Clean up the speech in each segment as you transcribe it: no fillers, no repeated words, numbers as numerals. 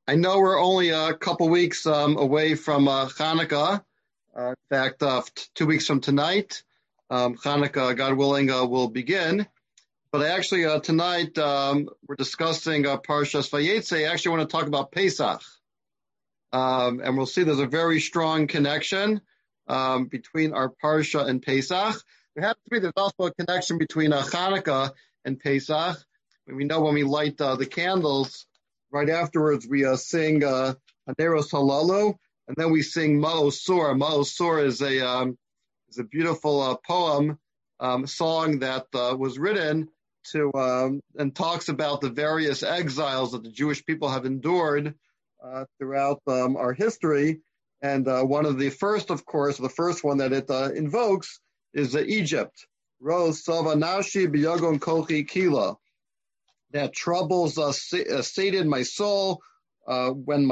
I know we're only a couple weeks away from Hanukkah. In fact, 2 weeks from tonight, Hanukkah, God willing, will begin. But tonight we're discussing Parshas Vayetze. I actually want to talk about Pesach. And we'll see there's a very strong connection between our Parsha and Pesach. There's also a connection between Hanukkah and Pesach. We know when we light the candles, right afterwards we sing Haneros Halalu, and then we sing Ma'osur. Ma'osur is a beautiful poem, song that was written to and talks about the various exiles that the Jewish people have endured throughout our history. And one of the first, of course, the first one that it invokes is Egypt. Ros Sava Nashi Biyagon Kochi Kila. That troubles sated my soul when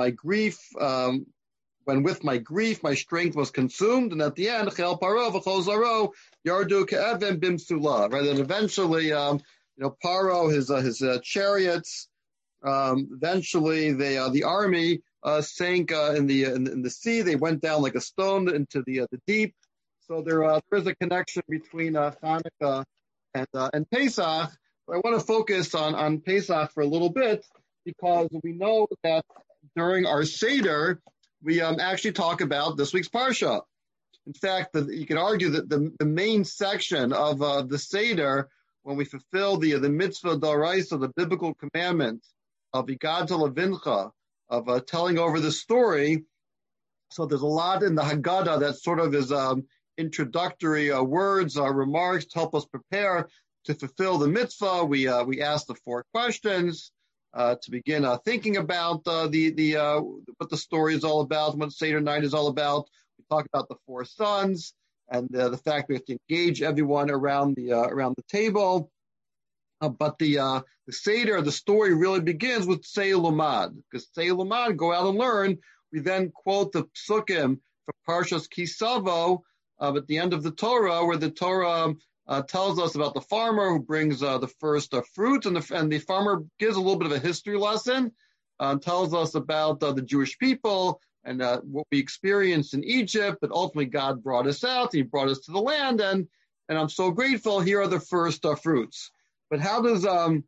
with my grief my strength was consumed, and at the end, Chel Paro v'Chol Zaro Yardu Ke'evem Bimsula. Right, and eventually, Paro, his chariots, eventually the army sank in the sea. They went down like a stone into the deep. So there is a connection between Hanukkah and Pesach. But I want to focus on Pesach for a little bit because we know that during our Seder, we actually talk about this week's Parsha. In fact, you could argue that the main section of the Seder, when we fulfill the mitzvah d'oraisa, the biblical commandment of Igad Levincha, of telling over the story. So there's a lot in the Haggadah that sort of is introductory words, remarks to help us prepare to fulfill the mitzvah. We ask the 4 questions to begin thinking about what the story is all about, what Seder night is all about. We talk about the 4 sons and the fact we have to engage everyone around the table. But the Seder, the story really begins with Tzei Lumad, because Tzei Lumad, go out and learn. We then quote the psukim from Parshas Kisavo at the end of the Torah, where the Torah tells us about the farmer who brings the first fruits, and the farmer gives a little bit of a history lesson, tells us about the Jewish people and what we experienced in Egypt, but ultimately God brought us out, He brought us to the land, and I'm so grateful. Here are the first fruits. But how does the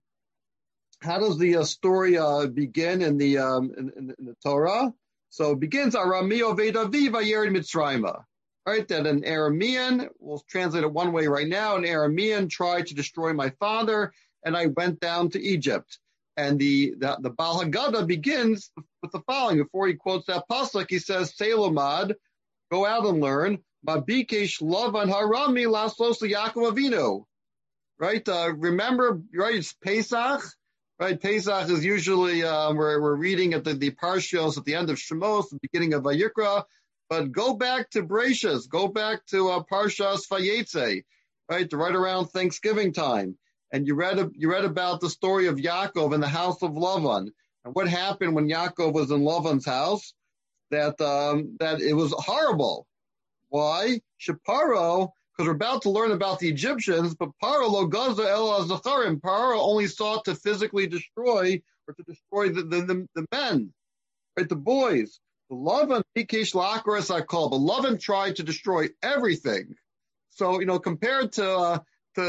story begin in the Torah? So it begins Arami Oved Aviv Vayered Mitzrayma. Right, that an Aramean, we'll translate it one way right now, an Aramean tried to destroy my father, and I went down to Egypt. And the Baal Haggadah begins with the following. Before he quotes that pasuk, he says, Selomad, go out and learn, Mabikesh Lavan Harami Lasos Yaakov Avinu. Right, remember, right, it's Pesach. Right, Pesach is usually, we're reading at the Parshos at the end of Shemos, the beginning of Vayikra. But go back to Bereshis, go back to Parshas Vayetze, right around Thanksgiving time, and you read about the story of Yaakov in the house of Lavan, and what happened when Yaakov was in Lavan's house. That it was horrible. Why? Sheparo, because we're about to learn about the Egyptians, but Paro lo gaza el zacharim. Paro only sought to physically destroy the men, right, the boys. Lavan Bikesh La'akras Hakol, but Lavan tried to destroy everything. So compared to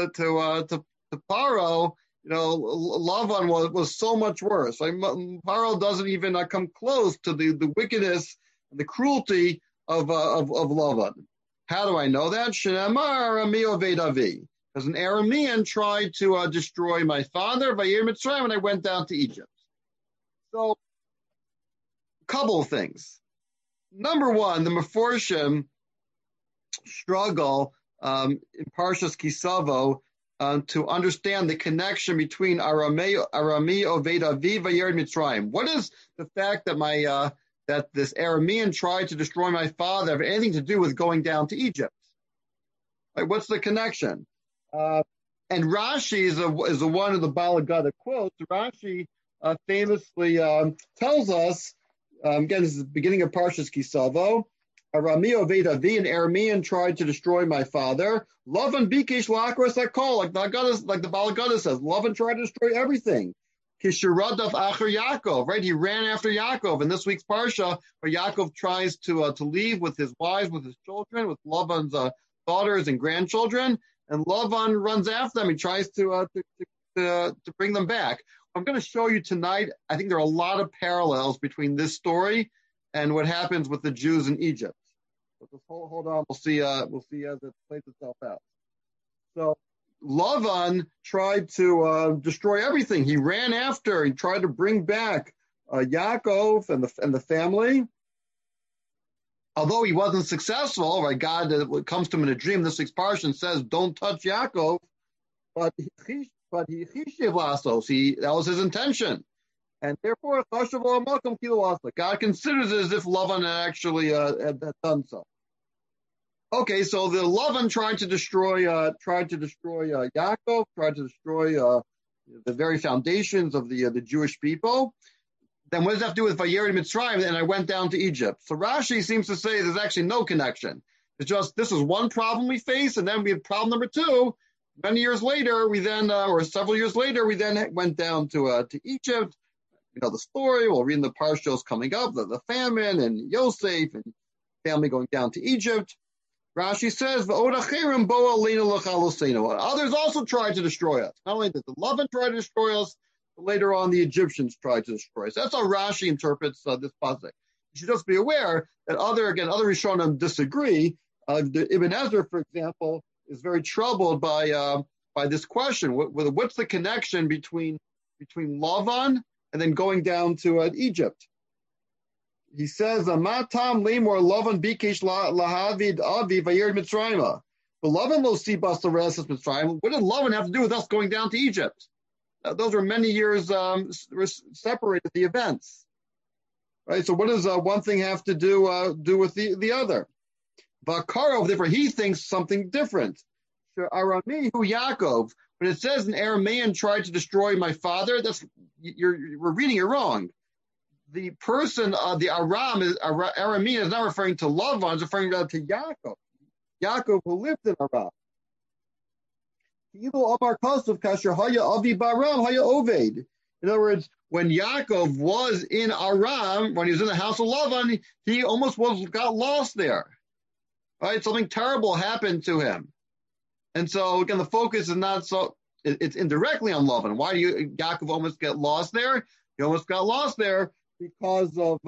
Paro, Lavan was so much worse. Paro doesn't even come close to the wickedness and the cruelty of Lavan. How do I know that? Shenamar Arami Oved Avi, because an Aramean tried to destroy my father Vayer Mitzrayim when I went down to Egypt. So, couple of things. Number one, the Meforshim struggle in Parshas Kisavo to understand the connection between Arami Oved Avi Vayered Mitzrayim. What is the fact that that this Aramean tried to destroy my father have anything to do with going down to Egypt? Like, what's the connection? And Rashi is a one of the Baal Haggadah quotes. Rashi famously tells us. Again, this is the beginning of Parshas Kisavo. Arami Oved Avi, an Aramean, tried to destroy my father. Lavan Bikesh La'akras Hakol, like the Baal Haggadah says. Lavan tried to destroy everything. Kisharadav Acher Yaakov, right? He ran after Yaakov. In this week's Parsha, where Yaakov tries to leave with his wives, with his children, with Lavan's daughters and grandchildren, and Lavan runs after them. He tries to bring them back. I'm going to show you tonight. I think there are a lot of parallels between this story and what happens with the Jews in Egypt. But just hold on. We'll see as it plays itself out. So Lavan tried to destroy everything. He ran after. He tried to bring back Yaakov and the family. Although he wasn't successful, right? God comes to him in a dream. This week's parsha and says, "Don't touch Yaakov," but he that was his intention, and therefore God considers it as if Lavan actually had done so. Okay, so the Lavan tried to destroy Yaakov, tried to destroy the very foundations of the Jewish people. Then what does that have to do with Vayered Mitzrayim? And I went down to Egypt. So Rashi seems to say there's actually no connection. It's just this is one problem we face, and then we had problem number two. Many years later, we then, or several years later, we then went down to Egypt. You know the story. We'll read in the parshos coming up, the famine and Yosef and family going down to Egypt. Rashi says, others also tried to destroy us. Not only did the Lavan try to destroy us, but later on the Egyptians tried to destroy us. That's how Rashi interprets this pasuk. You should just be aware that other Rishonim disagree. The Ibn Ezra, for example, is very troubled by this question. What's the connection between Lavan and then going down to Egypt? He says, "Matam lemor Lavan bikesh lahavid avi vayered Mitzrayim." But Lavan lo sibas l'reses Mitzrayim. What did Lavan have to do with us going down to Egypt? Those were many years separated the events, right? So what does one thing have to do with the other? Vakarov, therefore, he thinks something different. Arami hu Yaakov. When it says an Aramean tried to destroy my father, we're reading it wrong. The person, the Aramean is not referring to Lavan, it's referring to Yaakov. Yaakov who lived in Aram. In other words, when Yaakov was in Aram, when he was in the house of Lavan, he almost got lost there. Right? Something terrible happened to him. And so, again, the focus is not so, it's indirectly on Lavan. Why do Yaakov almost get lost there? He almost got lost there because of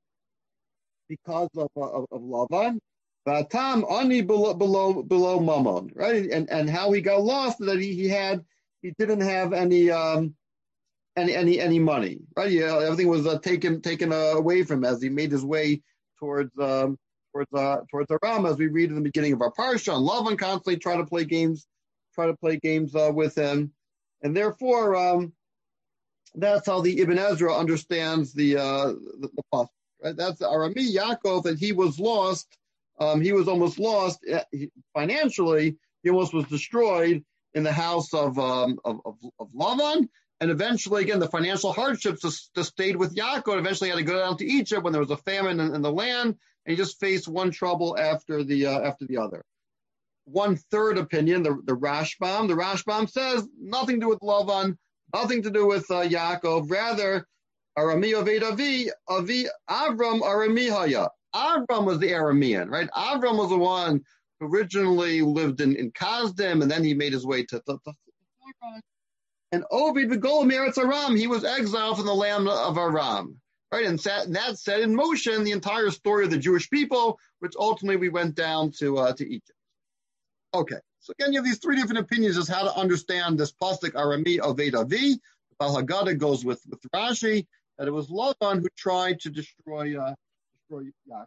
Lavan. Vatam ani below Mammon, right? And how he got lost that he didn't have any money, right? Yeah, everything was taken away from him as he made his way towards Aram, as we read in the beginning of our parsha. And Lavan constantly tried to play games with him, and therefore that's how the Ibn Ezra understands the pasuk, right? That's the Arami Yaakov, and he was lost. He was almost lost financially. He almost was destroyed in the house of Lavan, and eventually, again, the financial hardships just stayed with Yaakov. Eventually, he had to go down to Egypt when there was a famine in the land, and he just faced one trouble after the other. One third opinion, the Rashbam says nothing to do with Lavan, nothing to do with Yaakov. Rather, Arami Oved Avi Avram Arami Haya. Avram was the Aramean, right? Avram was the one who originally lived in Kasdim, and then he made his way to Haran. And Ovid V'Golam Eretz Aram, he was exiled from the land of Aram, right? And that set in motion the entire story of the Jewish people, which ultimately we went down to Egypt. Okay, so again, you have these three different opinions as how to understand this pasuk Arami Oved Avi. The Bal Haggadah goes with Rashi that it was Lavan who tried to destroy Yaakov.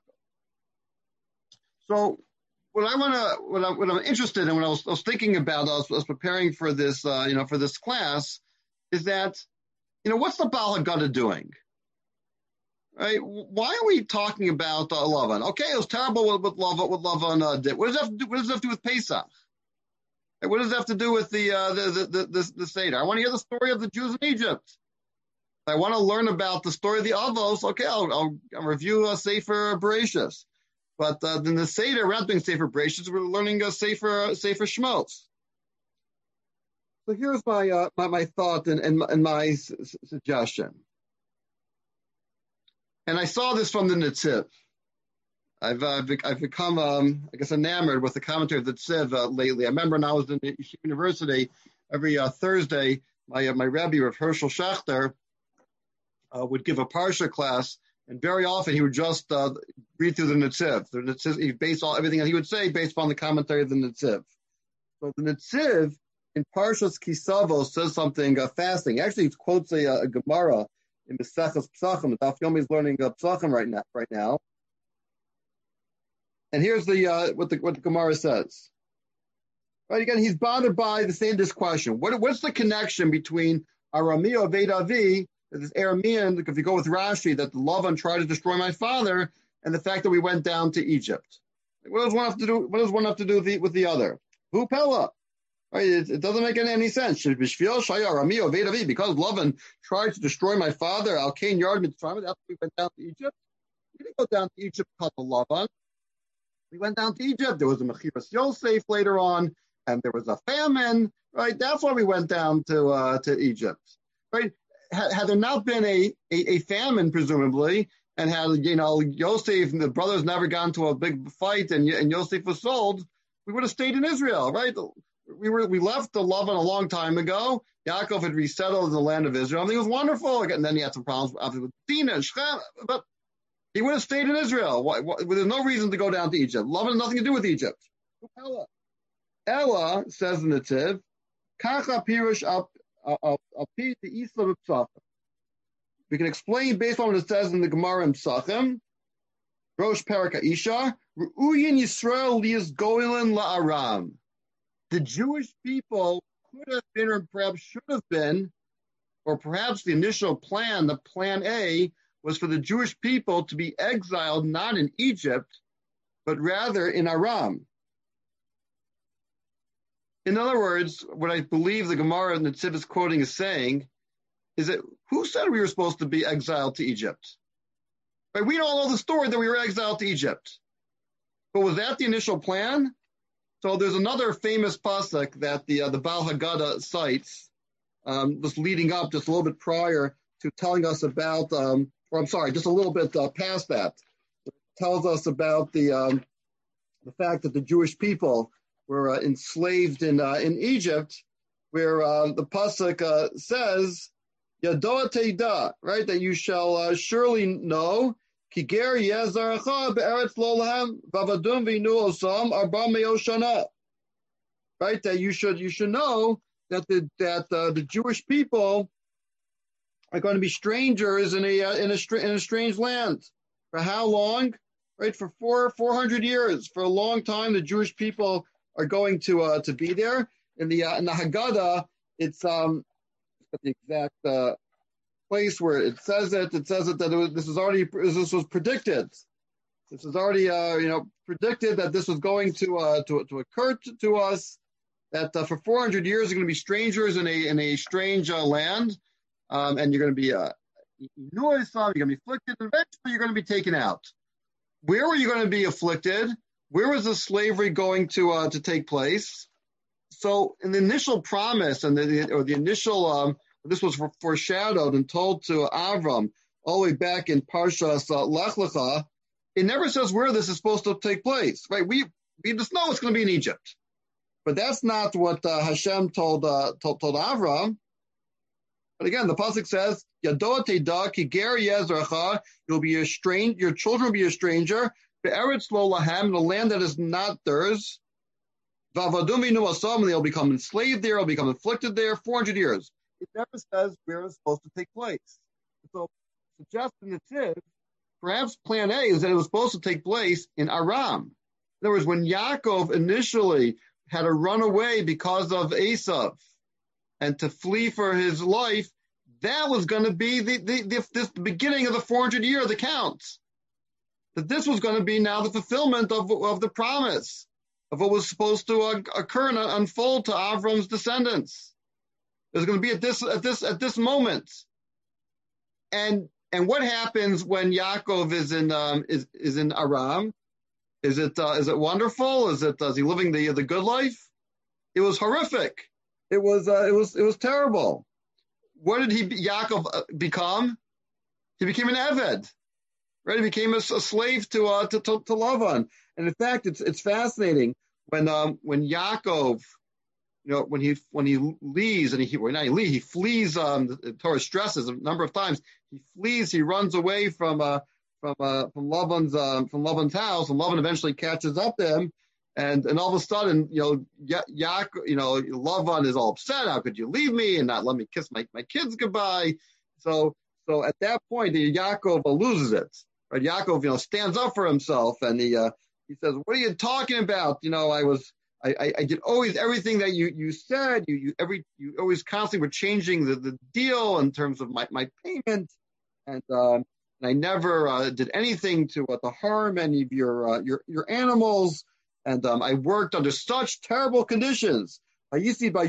So what I'm interested in, when I was thinking about, I was preparing for this, for this class, is that, what's the Bal Haggadah doing? Right? Why are we talking about Lavan? Okay, it was terrible what Lavan did. What does that have to do with Pesach? Right? What does that have to do with the Seder? I want to hear the story of the Jews in Egypt. I want to learn about the story of the Avos. Okay, I'll review Sefer Bereshis. But then the Seder, we're not doing Sefer Bereshis, we're learning Sefer Shmos. So here's my thought and my suggestion. And I saw this from the Netziv. I've become, I guess, enamored with the commentary of the Netziv lately. I remember when I was in university, every Thursday, my Rebbe, Rav Herschel Schachter, would give a Parsha class, and very often he would just read through the Netziv. The Netziv, he based everything that he would say based upon the commentary of the Netziv. So the Netziv in Parshas Kisavo says something fascinating. Actually, it quotes a Gemara in Maseches Pesachim. Daf Yomi is learning Pesachim right now. And here's what the Gemara says. Right, again, he's bothered by this question. What's the connection between Arameo Vedavi, this Aramean, if you go with Rashi, that the Lavan tried to destroy my father, and the fact that we went down to Egypt? What does one have to do? What does one have to do with the other? Who Pella? Right, it doesn't make any sense. Because Lavan tried to destroy my father, Al Kain Yard Mitzrayim, after we went down to Egypt. We didn't go down to Egypt because of Lavan. We went down to Egypt. There was a Mechiras Yosef later on, and there was a famine. Right, that's why we went down to Egypt. Right, had there not been a famine, presumably, and had Yosef and the brothers never got into a big fight, and Yosef was sold, we would have stayed in Israel. Right, we left the Lavan a long time ago. Yaakov had resettled in the land of Israel. Everything was wonderful. And then he had some problems with Dinah and Shechem, but he would have stayed in Israel. There's no reason to go down to Egypt. Lavan has nothing to do with Egypt. Ella says in the Tiv, Kacha Pirush Api the Isla of Psachim. We can explain based on what it says in the Gemara in Psachim. Rosh Perika Isha, Ru'uyin Yisrael Lias Goylin La'aram. The Jewish people could have been, or perhaps should have been, or perhaps the initial plan, the plan A, was for the Jewish people to be exiled not in Egypt, but rather in Aram. In other words, what I believe the Gemara and the Netziv is quoting is saying is that who said we were supposed to be exiled to Egypt? Right? We don't know the story that we were exiled to Egypt. But was that the initial plan? So there's another famous pasuk that the Baal Haggadah cites, just leading up, just a little bit prior to telling us about, just a little bit past that. It tells us about the fact that the Jewish people were enslaved in Egypt, where the pasuk says, "Yadoa teida," right? That you shall surely know. Kiger yezaracha be'eretz lo lahem vavadum v'inu osam arba me'o shana. Right, that you should know that the Jewish people are going to be strangers in a strange land. For how long? Right, for 400 years. For a long time, the Jewish people are going to be there. In the Haggadah, it's the exact place where it says it. It says it that this was predicted. This was already predicted that this was going to occur to us. That for 400 years you're going to be strangers in a strange land, and you're going to be you're going to be afflicted. And eventually, you're going to be taken out. Where were you going to be afflicted? Where was the slavery going to take place? So, in the initial promise and the initial this was foreshadowed and told to Avram all the way back in Parshas Lech Lecha. It never says where this is supposed to take place, right? We just know it's going to be in Egypt, but that's not what Hashem told Avram. But again, the pasuk says, "Yadoa teida ki ger yezracha." You'll be a stranger. Your children will be a stranger. Be'eretz lo lahem, the land that is not theirs. Vavadum v'nu asam, they'll become enslaved there. They'll become afflicted there. 400 years. It never says where it's supposed to take place. So, suggesting the Tiv, perhaps plan A is that it was supposed to take place in Aram. In other words, when Yaakov initially had to run away because of Esav and to flee for his life, that was going to be the beginning of the 400 year of the count. That this was going to be now the fulfillment of the promise of what was supposed to occur and unfold to Avram's descendants. There's going to be at this moment, and what happens when Yaakov is in Aram? Is it wonderful? Is he living the good life? It was horrific. It was terrible. What did Yaakov become? He became an Eved, right? He became a slave to Lavan. And in fact, it's fascinating when Yaakov, when he leaves and he flees. The Torah stresses a number of times. He flees. He runs away from Lavan's house, and Lavan eventually catches up to him. And all of a sudden, Yaakov, Lavan is all upset. How could you leave me and not let me kiss my kids goodbye? So at that point, Yaakov loses it. Right? Yaakov, stands up for himself, and he says, "What are you talking about? I did always everything that you said. You always constantly were changing the deal in terms of my payment, and I never did anything to harm any of your animals, and I worked under such terrible conditions. Right,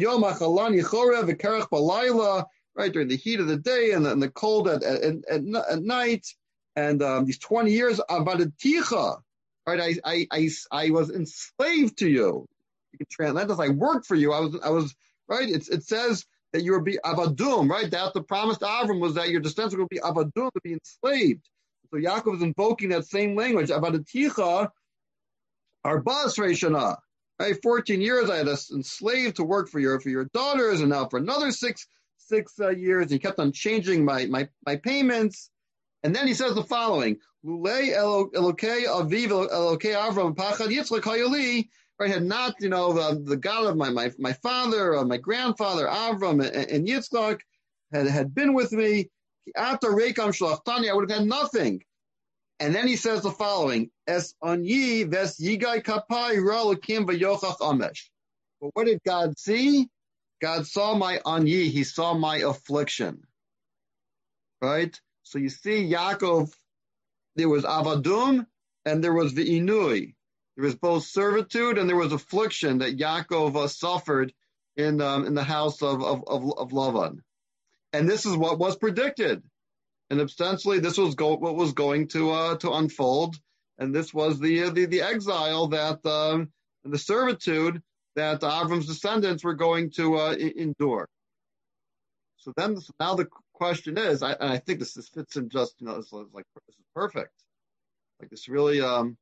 during the heat of the day and the cold at night, and these 20 years, abadaticha, right? I was enslaved to you. You can translate this. I worked for you. I was right. It says that you will be avadum, right? That the promise to Avram was that your descendants will be avadum, to be enslaved. So Yaakov is invoking that same language, abadaticha, arbas reishana. Right, 14 years I had enslaved to work for your daughters, and now for another six years. He kept on changing my payments. And then he says the following: Lulei Elokei Aviv Elokei Avram Pachad Yitzchak Hayoli. Right, had not the God of my father, my grandfather Avram and Yitzchak had been with me, I would have had nothing. And then he says the following: Es anyi ves yigai kapai ra'lokim v'yochach amesh. But what did God see? God saw my anyi. He saw my affliction. Right. So you see, Yaakov, there was avadum and there was v'inui. There was both servitude and there was affliction that Yaakov suffered in the house of Lavan. And this is what was predicted. And essentially, this was what was going to unfold. And this was the exile that and the servitude that Avram's descendants were going to endure. So now the question is, I think this fits in just this is perfect. Like this really.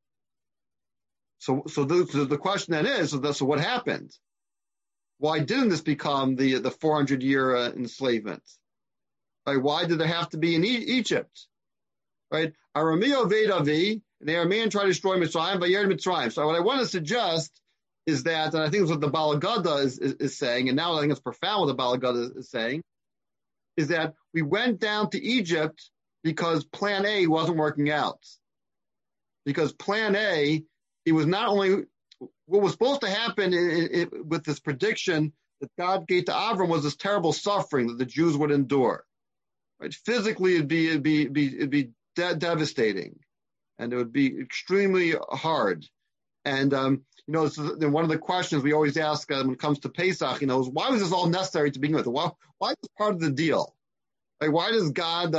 So the question then is, so what happened? Why didn't this become the 400-year enslavement? Right? Why did there have to be in Egypt? Right? Arameo Vedavi, and the Aramean tried to destroy Mitzrayim, Vayer Mitzrayim. So what I want to suggest is that, and I think it's what the Bala Gada is saying, and now I think it's profound what the Bala Gada is saying, is that we went down to Egypt because Plan A wasn't working out. Because Plan A, it was not only what was supposed to happen with this prediction that God gave to Avram was this terrible suffering that the Jews would endure. Right? Physically, it'd be devastating, and it would be extremely hard. And one of the questions we always ask when it comes to Pesach, is why was this all necessary to begin with? Why is this part of the deal? Like, why does God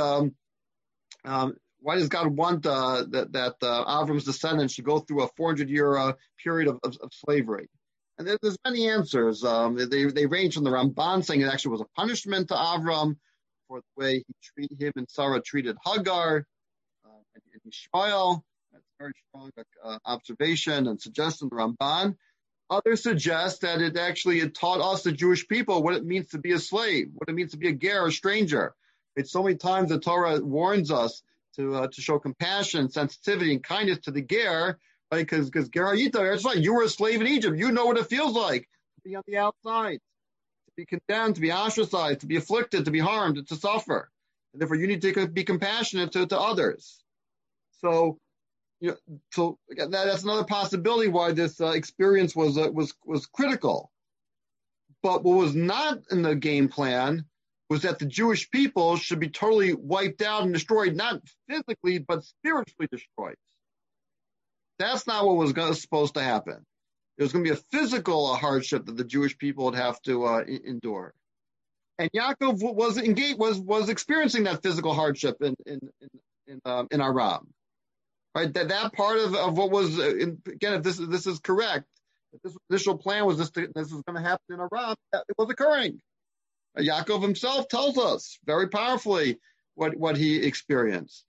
want that Avram's descendants should go through a 400-year period of slavery? And there's many answers. They range from the Ramban saying it actually was a punishment to Avram for the way him and Sarah treated Hagar and Ishmael. That's a very strong observation and suggestion to Ramban. Others suggest that it taught us, the Jewish people, what it means to be a slave, what it means to be a ger, a stranger. It's so many times the Torah warns us to show compassion, sensitivity, and kindness to the ger, right? Because Gerayita, it's like you were a slave in Egypt. You know what it feels like to be on the outside, to be condemned, to be ostracized, to be afflicted, to be harmed, to suffer. And therefore, you need to be compassionate to others. So again, that's another possibility why this experience was critical. But what was not in the game plan was that the Jewish people should be totally wiped out and destroyed, not physically, but spiritually destroyed. That's not what was supposed to happen. It was going to be a physical hardship that the Jewish people would have to endure. And Yaakov was experiencing that physical hardship in Aram. Right, that part of what was, again, if this is correct, This initial plan was this was going to happen in Aram. It was occurring. Yaakov himself tells us very powerfully what he experienced.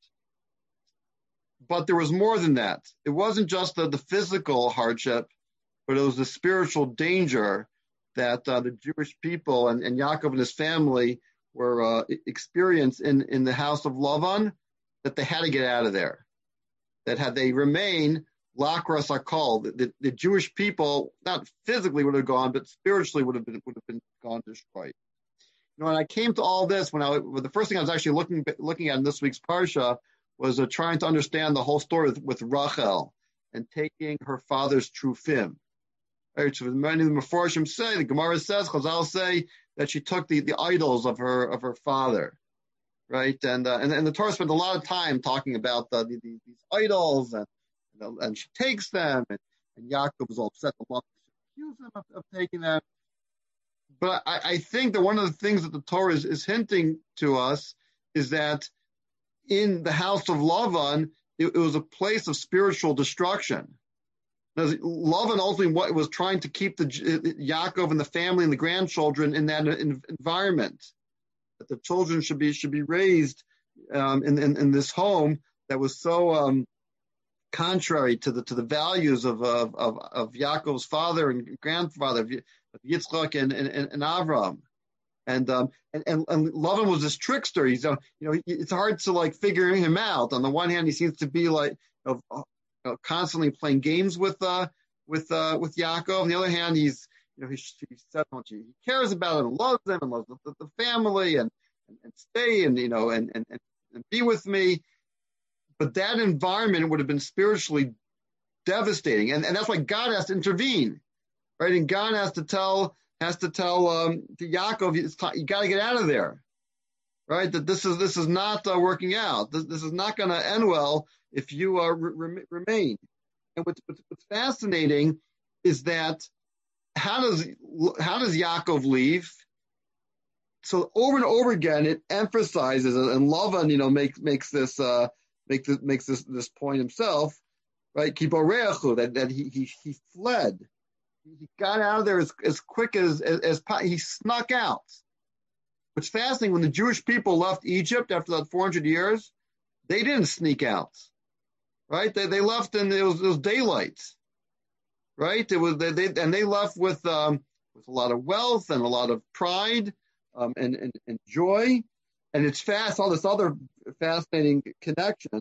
But there was more than that. It wasn't just the physical hardship, but it was the spiritual danger that the Jewish people and Yaakov and his family were experienced in the house of Lavan, that they had to get out of there. That had they remained, Lakras Akol, the Jewish people, not physically would have gone, but spiritually would have been gone, destroyed. When I came to all this, the first thing I was actually looking at in this week's Parsha was trying to understand the whole story with Rachel and taking her father's trufim. Right, so many of the Meforshim say, the Gemara says, Chazal say that she took the idols of her father, right? And the Torah spent a lot of time talking about these idols, and she takes them, and Yaakov was all upset. The law accused him of taking them. But I think that one of the things that the Torah is hinting to us is that in the house of Lavan, it was a place of spiritual destruction. Lavan ultimately was trying to keep the Yaakov and the family and the grandchildren in that environment, that the children should be raised in this home that was so contrary to the values of Yaakov's father and grandfather, of Yitzchak and Avram. And Lavan was this trickster. He's it's hard to figure him out. On the one hand, he seems to be constantly playing games with Yaakov. On the other hand, he said he cares about him and loves them and loves the family and stay and be with me. But that environment would have been spiritually devastating, and that's why God has to intervene, right? And God has to tell to Yaakov, you got to get out of there, right? That this is not working out. This is not going to end well if you remain. And what's fascinating is that how does Yaakov leave? So over and over again, it emphasizes, and Lavan makes this point himself, right? That he fled. He got out of there as quick as he snuck out. What's fascinating, when the Jewish people left Egypt after that 400 years, they didn't sneak out, right? They left and it was daylight, right? They left with a lot of wealth and a lot of pride and joy. And it's all this other fascinating connection.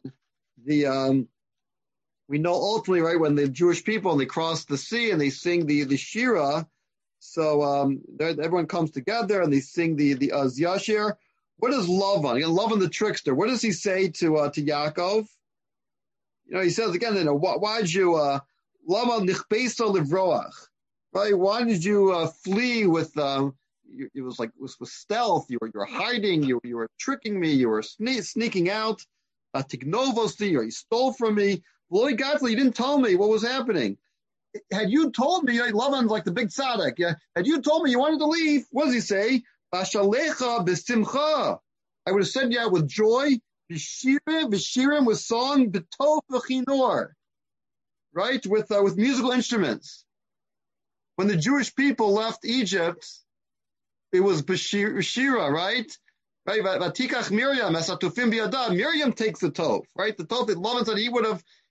We know ultimately, right, when the Jewish people, and they cross the sea and they sing the Shira, so everyone comes together and they sing the Yashir. What is Lavan? Again, Lavan the trickster. What does he say to Yaakov? He says again, why'd you Lavan nichbeso livroach? Right? Why did you flee with it was with stealth? You were hiding. You were tricking me. You were sneaking out. Tignovosti, or you stole from me. Loy Godfrey, you didn't tell me what was happening. Had you told me, Lavan's like the big tzaddik, yeah? Had you told me you wanted to leave, what does he say? Bashalecha b'simcha. I would have sent you out with joy, b'shirim, with song, b'tov v'chinor, right? With musical instruments. When the Jewish people left Egypt, it was b'shira, right? Right, Vatikach Miriam, Esatufim biyada. Miriam takes the tov, right? The tov that Lavan said he would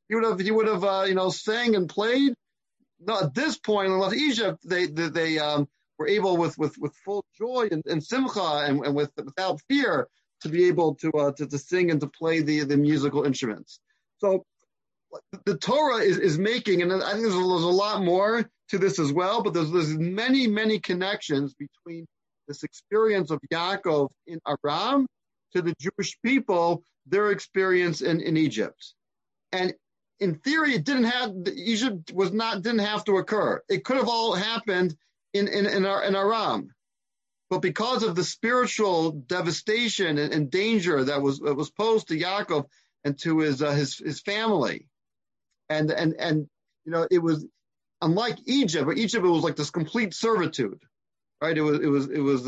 have sang and played. No, at this point, in Egypt, they were able with full joy and simcha and without fear to be able to sing and to play the musical instruments. So the Torah is making, and I think there's a lot more to this as well, but there's many connections between this experience of Yaakov in Aram to the Jewish people, their experience in Egypt. And in theory, didn't have to occur. It could have all happened in Aram. But because of the spiritual devastation and danger that was posed to Yaakov and to his family, and it was unlike Egypt. But Egypt, it was like this complete servitude. Right, it was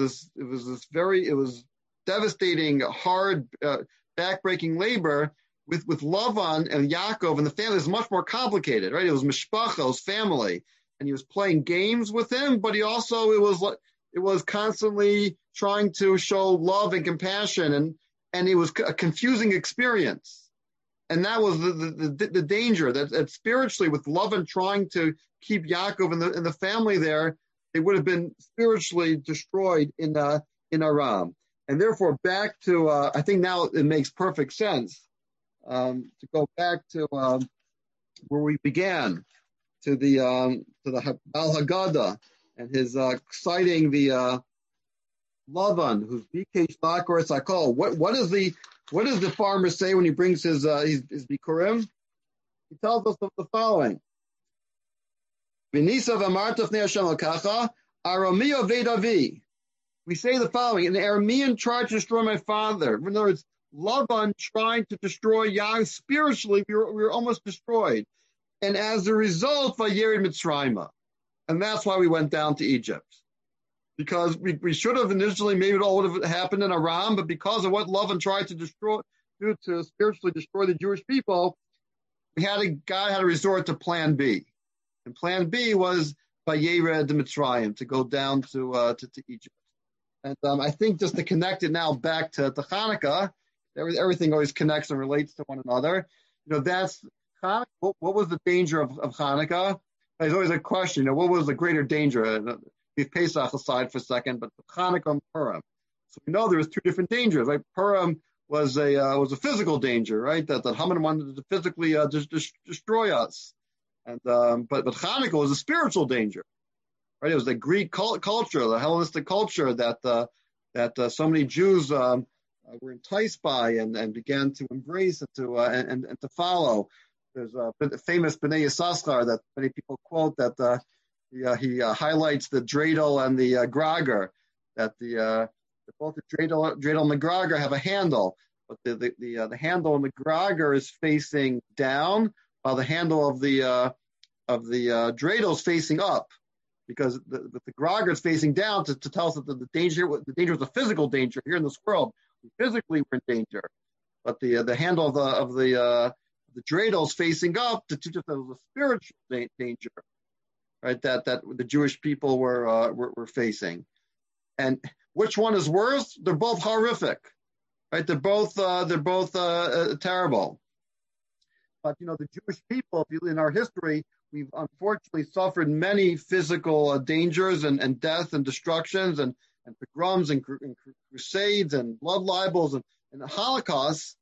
this devastating, hard, backbreaking labor. With Lavan and Yaakov and the family, is much more complicated. Right, it was mishpacha, it was family. and he was playing games with him, but it was constantly trying to show love and compassion, and it was a confusing experience. And that was the danger that spiritually, with love and trying to keep Yaakov in the family there, they would have been spiritually destroyed in Aram. And therefore, back to I think now it makes perfect sense to go back to where we began, to the Baal Haggadah and his citing the Lavan, who's Bikesh Lakor Sakol. What does the farmer say when he brings his bikurim? He tells us the following: V'nisav amartaf ne Hashem l'kacha aramio vedavi. We say the following: an Aramean tried to destroy my father. In other words, Lavan tried to destroy Yaakov spiritually. We were almost destroyed, and as a result, Vayered Mitzrayma, and that's why we went down to Egypt. Because we should have initially, maybe it all would have happened in Aram, but because of what Lavan tried to to spiritually destroy the Jewish people, God had to resort to Plan B, and Plan B was Vayered Mitzrayim, to go down to Egypt. And I think just to connect it now back to Hanukkah, everything always connects and relates to one another. That's Hanukkah. What was the danger of Hanukkah? There's always a question. What was the greater danger? Leave Pesach aside for a second, but Hanukkah and Purim. So we know there was two different dangers, right? Purim was a physical danger, right? That Haman wanted to physically destroy us, and but Hanukkah was a spiritual danger, right? It was the Greek culture, the Hellenistic culture that so many Jews were enticed by and began to embrace and to follow. There's a famous Bnei Yissaschar that many people quote that. He highlights the dreidel and the grager, that both the dreidel and the grager have a handle, but the handle and the grager is facing down, while the handle of the dreidel is facing up, because the grager is facing down to tell us that the danger was a physical danger here in this world. We physically were in danger, but the handle of the dreidel is facing up to teach us that it was a spiritual danger. Right, that the Jewish people were facing, and which one is worse? They're both horrific, right? They're both terrible. But the Jewish people, in our history, we've unfortunately suffered many physical dangers and death and destructions and pogroms and crusades and blood libels and Holocausts,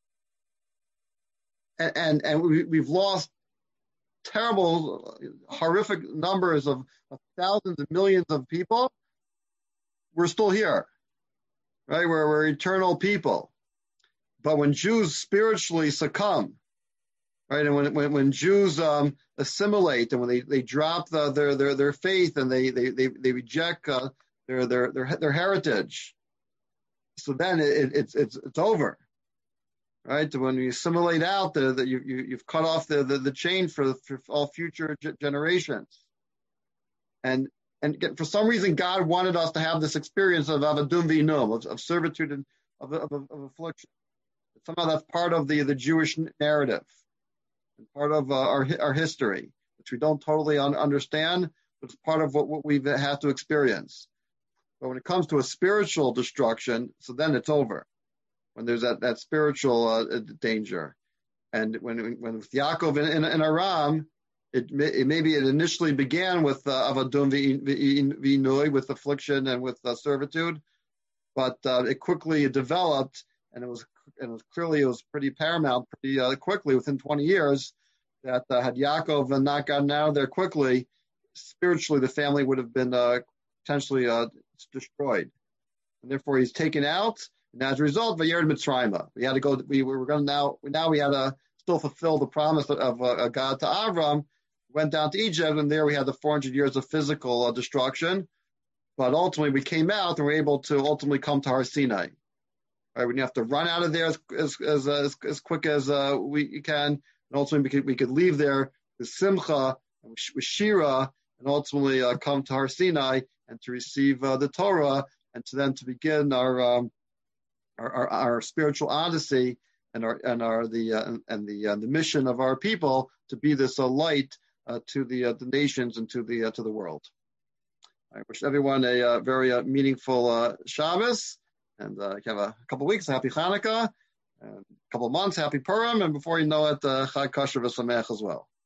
and we've lost terrible, horrific numbers of thousands and millions of people. We're still here, right? We're eternal people. But when Jews spiritually succumb, right, and when Jews assimilate, and when they drop their faith and they reject their heritage, so then it's over. Right, when you assimilate out, you've cut off the chain for all future generations, and for some reason God wanted us to have this experience of avadum v'inum, of servitude and of affliction. Somehow that's part of the Jewish narrative and part of our history, which we don't totally understand, but it's part of what we've had to experience. But when it comes to a spiritual destruction, so then it's over. When there's that spiritual danger, and when with Yaakov in Aram, it initially began with avadum v'inui, with affliction and with servitude, but it quickly developed, and it was pretty paramount pretty quickly within 20 years that had Yaakov not gotten out of there quickly, spiritually the family would have been potentially destroyed, and therefore he's taken out. And as a result, Vayered Mitzrayma. We had to go. We had to still fulfill the promise of God to Avram. Went down to Egypt, and there we had the 400 years of physical destruction. But ultimately, we came out and were able to ultimately come to Har Sinai. Right, we didn't have to run out of there as quick as we can, and ultimately we could leave there with Simcha and with Shira, and ultimately come to Har Sinai and to receive the Torah, and to begin our spiritual odyssey and the mission of our people to be this light to the nations and to the world. I wish everyone a very meaningful Shabbos, and have a couple of weeks, happy Hanukkah, and a couple of months, happy Purim, and before you know it, Chag Kosher V'Sameach as well.